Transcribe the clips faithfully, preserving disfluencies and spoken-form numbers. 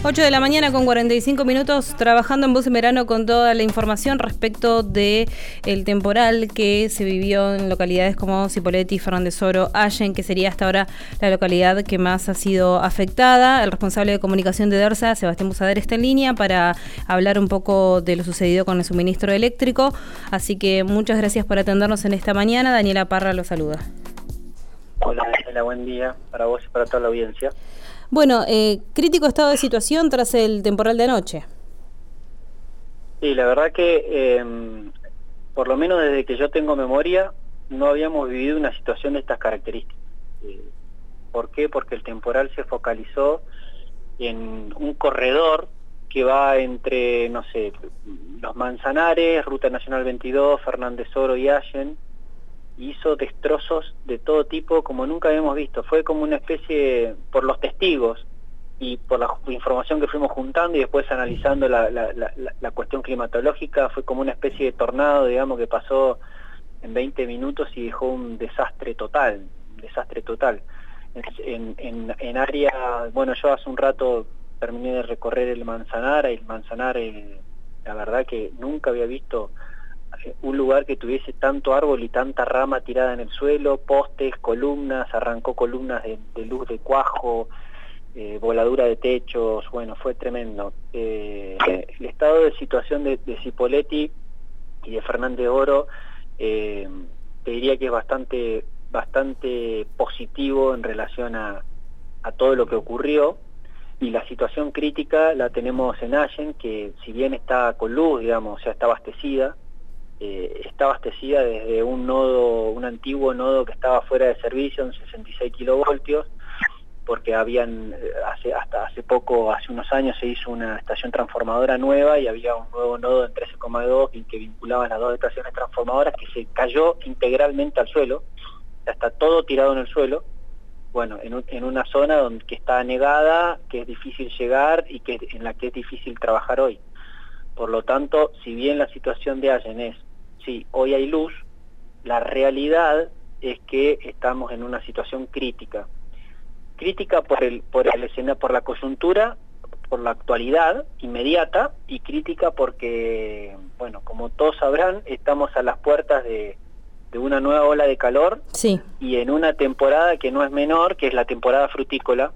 ocho de la mañana con cuarenta y cinco minutos, trabajando en Voz en Verano con toda la información respecto de el temporal que se vivió en localidades como Cipolletti, Fernández Oro, Allen, que sería hasta ahora la localidad que más ha sido afectada. El responsable de comunicación de DERSA, Sebastián Busader, está en línea para hablar un poco de lo sucedido con el suministro eléctrico. Así que muchas gracias por atendernos en esta mañana. Daniela Parra lo saluda. Hola, Daniela, buen día para vos y para toda la audiencia. Bueno, eh, crítico estado de situación tras el temporal de anoche. Sí, la verdad que eh, por lo menos desde que yo tengo memoria no habíamos vivido una situación de estas características. Eh, ¿Por qué? Porque el temporal se focalizó en un corredor que va entre, no sé, los Manzanares, Ruta Nacional veintidós, Fernández Oro y Allen. Hizo destrozos de todo tipo como nunca habíamos visto. Fue como una especie, por los testigos y por la información que fuimos juntando y después analizando la, la, la, la cuestión climatológica, fue como una especie de tornado, digamos, que pasó en veinte minutos y dejó un desastre total, un desastre total. En, en, en área, bueno, yo hace un rato terminé de recorrer el Manzanar, el Manzanar, eh, la verdad que nunca había visto un lugar que tuviese tanto árbol y tanta rama tirada en el suelo, postes, columnas, arrancó columnas de, de luz de cuajo, eh, voladura de techos, bueno, fue tremendo. Eh, el estado de situación de, de Cipolletti y de Fernández Oro, eh, te diría que es bastante, bastante positivo en relación a, a todo lo que ocurrió, y la situación crítica la tenemos en Allen, que si bien está con luz, digamos, o sea, está abastecida, Eh, está abastecida desde un nodo, un antiguo nodo que estaba fuera de servicio en sesenta y seis kilovoltios, porque habían, hace, hasta hace poco, hace unos años se hizo una estación transformadora nueva y había un nuevo nodo en trece coma dos que vinculaba las dos estaciones transformadoras, que se cayó integralmente al suelo, está todo tirado en el suelo, bueno, en, un, en una zona donde, que está anegada, que es difícil llegar y que en la que es difícil trabajar hoy. Por lo tanto, si bien la situación de Allen es, sí, hoy hay luz, la realidad es que estamos en una situación crítica. Crítica por el, por el escenario, por la coyuntura, por la actualidad inmediata, y crítica porque, bueno, como todos sabrán, estamos a las puertas de, de una nueva ola de calor, sí, y en una temporada que no es menor, que es la temporada frutícola,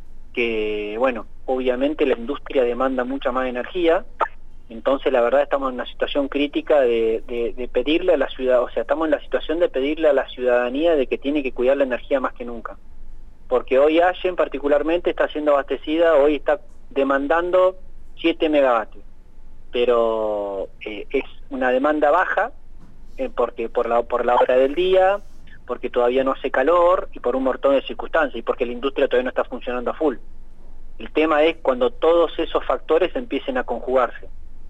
que, bueno, obviamente la industria demanda mucha más energía. Entonces, la verdad, estamos en una situación crítica de, de, de pedirle a la ciudad, o sea, estamos en la situación de pedirle a la ciudadanía de que tiene que cuidar la energía más que nunca. Porque hoy Allen particularmente está siendo abastecida, hoy está demandando siete megavatios, pero eh, es una demanda baja, eh, porque por la, por la hora del día, porque todavía no hace calor y por un montón de circunstancias, y porque la industria todavía no está funcionando a full. El tema es cuando todos esos factores empiecen a conjugarse.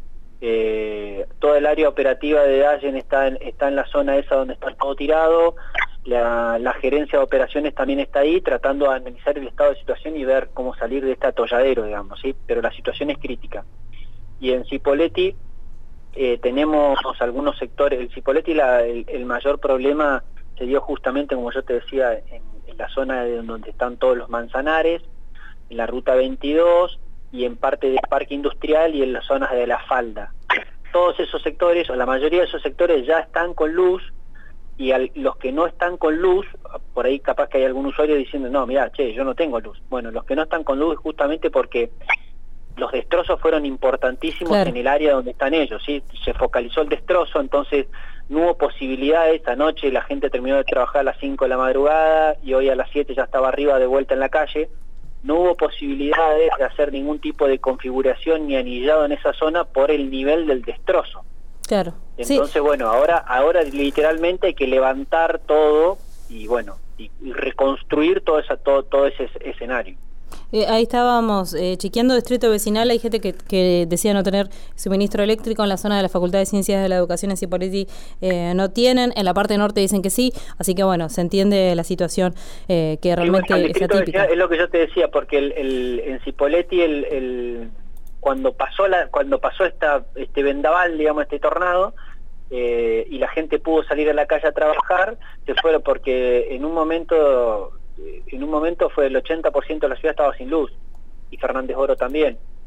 Eh, toda el área operativa de Allen está en, está en la zona esa donde está todo tirado, la, la gerencia de operaciones también está ahí tratando de analizar el estado de situación y ver cómo salir de este atolladero, digamos, ¿sí? Pero la situación es crítica. Y en Cipolletti eh, tenemos algunos sectores, el Cipolletti la, el, el mayor problema se dio justamente, como yo te decía, en, en la zona de donde están todos los Manzanares, en la Ruta veintidós, y en parte del parque industrial y en las zonas de la falda. Todos esos sectores, o la mayoría de esos sectores, ya están con luz, y al, los que no están con luz, por ahí capaz que hay algún usuario diciendo, no, mira, che, yo no tengo luz. Bueno, los que no están con luz es justamente porque los destrozos fueron importantísimos, claro, en el área donde están ellos, ¿sí? Se focalizó el destrozo, entonces no hubo posibilidades. Anoche la gente terminó de trabajar a las cinco de la madrugada y hoy a las siete ya estaba arriba de vuelta en la calle. No hubo posibilidades de hacer ningún tipo de configuración ni anillado en esa zona por el nivel del destrozo. Claro. Entonces, sí, bueno, ahora, ahora literalmente hay que levantar todo y bueno, y, y reconstruir todo, esa, todo, todo ese escenario. Eh, ahí estábamos eh, chequeando distrito vecinal, hay gente que, que decía no tener suministro eléctrico en la zona de la Facultad de Ciencias de la Educación en Cipolletti, eh, no tienen, en la parte norte dicen que sí, así que bueno, se entiende la situación eh, que realmente bueno, es atípica. Es lo que yo te decía, porque el, el, en Cipolletti el, el, cuando pasó la cuando pasó esta este vendaval, digamos, este tornado, eh, y la gente pudo salir a la calle a trabajar, se fueron porque en un momento... en un momento fue el ochenta por ciento de la ciudad estaba sin luz, y Fernández Oro también.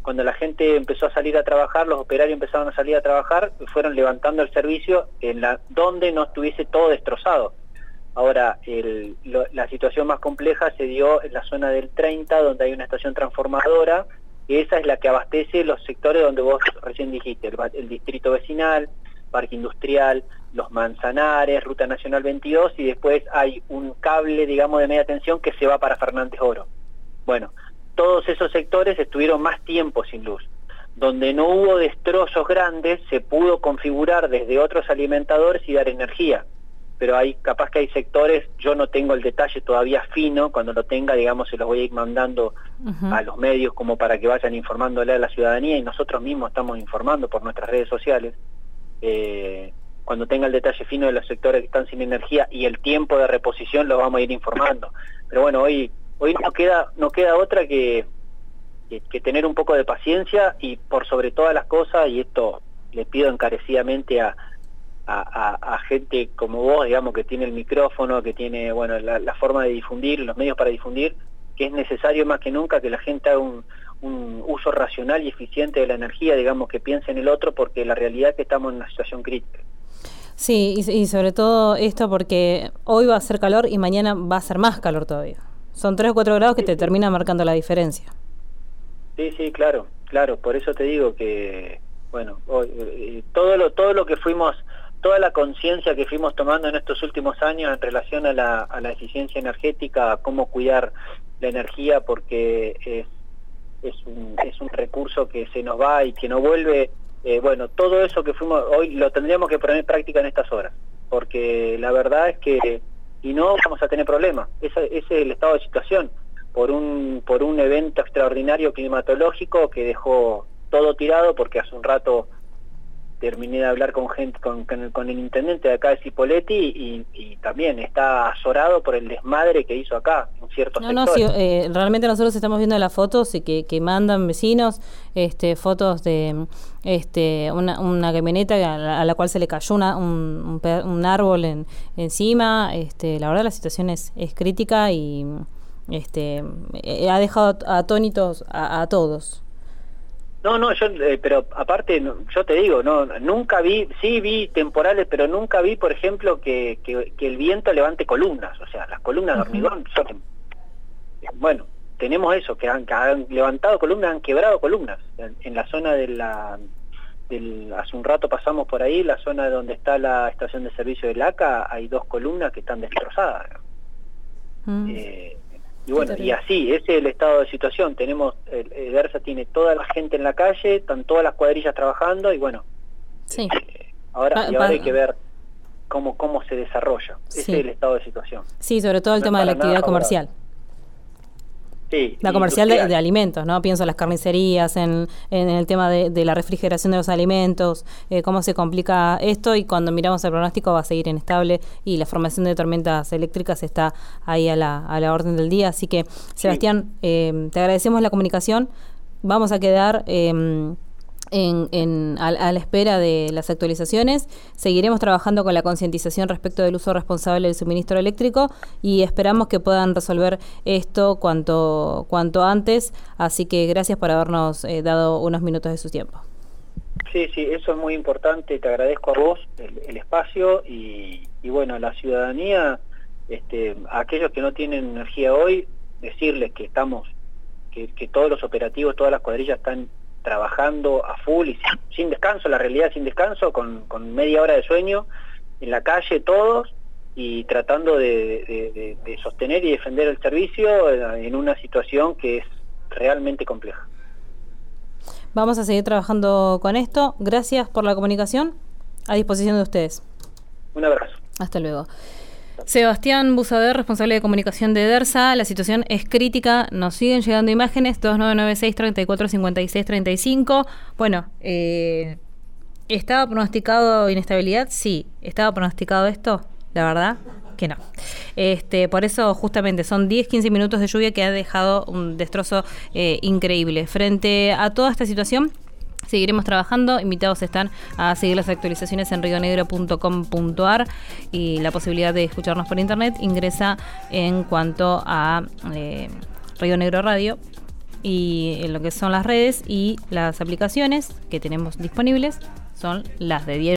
cuando la gente empezó a salir a trabajar, los operarios empezaron a salir a trabajar, fueron levantando el servicio en la donde no estuviese todo destrozado. Ahora, el, lo, la situación más compleja se dio en la zona del treinta, donde hay una estación transformadora, y esa es la que abastece los sectores donde vos recién dijiste, el, el distrito vecinal, parque industrial, los Manzanares, Ruta Nacional veintidós, y después hay un cable, digamos, de media tensión que se va para Fernández Oro. Bueno, todos esos sectores estuvieron más tiempo sin luz. Donde no hubo destrozos grandes, se pudo configurar desde otros alimentadores y dar energía. Pero hay, capaz que hay sectores, yo no tengo el detalle todavía fino, cuando lo tenga, digamos, se los voy a ir mandando uh-huh. a los medios como para que vayan informándole a la ciudadanía, y nosotros mismos estamos informando por nuestras redes sociales. Eh, cuando tenga el detalle fino de los sectores que están sin energía y el tiempo de reposición, los vamos a ir informando. Pero bueno, hoy hoy no queda no queda otra que, que, que tener un poco de paciencia, y por sobre todas las cosas, y esto le pido encarecidamente a A, a, a gente como vos, digamos, que tiene el micrófono, que tiene, bueno, la, la forma de difundir, los medios para difundir, que es necesario más que nunca que la gente haga un, un uso racional y eficiente de la energía, digamos, que piense en el otro, porque la realidad es que estamos en una situación crítica. Sí, y, y sobre todo esto porque hoy va a ser calor y mañana va a ser más calor todavía. Son tres o cuatro grados que sí, te sí. terminan marcando la diferencia. Sí, sí, claro, claro, por eso te digo que, bueno, hoy, eh, todo lo todo lo que fuimos... toda la conciencia que fuimos tomando en estos últimos años en relación a la, a la eficiencia energética, a cómo cuidar la energía, porque es, es, un, es un recurso que se nos va y que no vuelve, eh, bueno, todo eso que fuimos, hoy lo tendríamos que poner en práctica en estas horas, porque la verdad es que, y no vamos a tener problemas, ese, ese es el estado de situación, por un, por un evento extraordinario climatológico que dejó todo tirado, porque hace un rato terminé de hablar con gente, con, con, el, con el intendente de acá de Cipolletti, y, y también está azorado por el desmadre que hizo acá en ciertos no, sectores. No, sí, eh, realmente nosotros estamos viendo las fotos y que, que mandan vecinos, este, fotos de este, una, una camioneta a la, a la cual se le cayó una, un, un, un árbol en, encima. Este, la verdad la situación es, es crítica y este, eh, ha dejado atónitos a, a todos. No, no, yo, eh, pero aparte, no, yo te digo, no, nunca vi, sí vi temporales, pero nunca vi, por ejemplo, que, que, que el viento levante columnas, o sea, las columnas uh-huh. de hormigón son, bueno, tenemos eso, que han, que han levantado columnas, han quebrado columnas, en, en la zona de la, del, hace un rato pasamos por ahí, la zona donde está la estación de servicio del A C A, hay dos columnas que están destrozadas. Uh-huh. eh, Y bueno, y así, ese es el estado de situación. Tenemos, el, el DERSA tiene toda la gente en la calle, están todas las cuadrillas trabajando, y bueno, sí. eh, ahora, pa, y ahora pa, hay que ver cómo cómo se desarrolla. Sí. Ese es el estado de situación. Sí, sobre todo el no tema de la actividad comercial. Sí, la comercial de, de alimentos, ¿no? Pienso en las carnicerías, en, en el tema de, de la refrigeración de los alimentos, eh, cómo se complica esto, y cuando miramos el pronóstico va a seguir inestable y la formación de tormentas eléctricas está ahí a la, a la orden del día. Así que, Sebastián, sí. eh, te agradecemos la comunicación. Vamos a quedar eh, en, en, a, a la espera de las actualizaciones. Seguiremos trabajando con la concientización respecto del uso responsable del suministro eléctrico y esperamos que puedan resolver esto cuanto, cuanto antes. Así que gracias por habernos eh, dado unos minutos de su tiempo. Sí, sí, eso es muy importante. Te agradezco a vos el, el espacio y, y bueno, a la ciudadanía, este, a aquellos que no tienen energía hoy, decirles que estamos, que, que todos los operativos, todas las cuadrillas están trabajando a full y sin, sin descanso, la realidad sin descanso, con, con media hora de sueño, en la calle todos, y tratando de, de, de, de sostener y defender el servicio en una situación que es realmente compleja. Vamos a seguir trabajando con esto. Gracias por la comunicación. A disposición de ustedes. Un abrazo. Hasta luego. Sebastián Busader, responsable de comunicación de DERSA. La situación es crítica, nos siguen llegando imágenes. Dos nueve nueve seis, treinta y cuatro cincuenta y seis, treinta y cinco. Bueno, eh, ¿estaba pronosticado inestabilidad? Sí. ¿Estaba pronosticado esto? La verdad que no. Este, por eso justamente son diez, quince minutos de lluvia que ha dejado un destrozo eh, increíble. Frente a toda esta situación, seguiremos trabajando. Invitados están a seguir las actualizaciones en rionegro punto com punto a r y la posibilidad de escucharnos por internet ingresa en cuanto a eh, Río Negro Radio y en lo que son las redes y las aplicaciones que tenemos disponibles son las de Diario